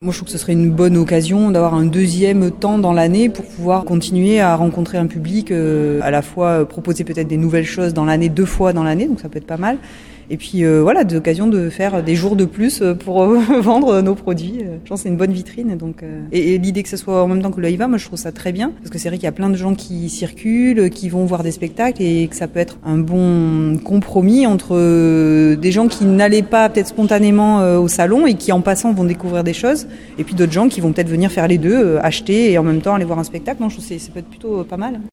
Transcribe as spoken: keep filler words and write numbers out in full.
Moi, je trouve que ce serait une bonne occasion d'avoir un deuxième temps dans l'année pour pouvoir continuer à rencontrer un public, euh, à la fois proposer peut-être des nouvelles choses dans l'année, deux fois dans l'année, donc ça peut être pas mal. Et puis euh, voilà, des occasions de faire des jours de plus pour euh, vendre nos produits. Je pense que c'est une bonne vitrine. Donc, euh, et, et l'idée que ce soit en même temps que l'Aïva, moi je trouve ça très bien. Parce que c'est vrai qu'il y a plein de gens qui circulent, qui vont voir des spectacles et que ça peut être un bon compromis entre euh, des gens qui n'allaient pas peut-être spontanément euh, au salon et qui en passant vont découvrir des choses. Et puis d'autres gens qui vont peut-être venir faire les deux, euh, acheter et en même temps aller voir un spectacle. Non, je trouve que c'est, ça peut être plutôt pas mal.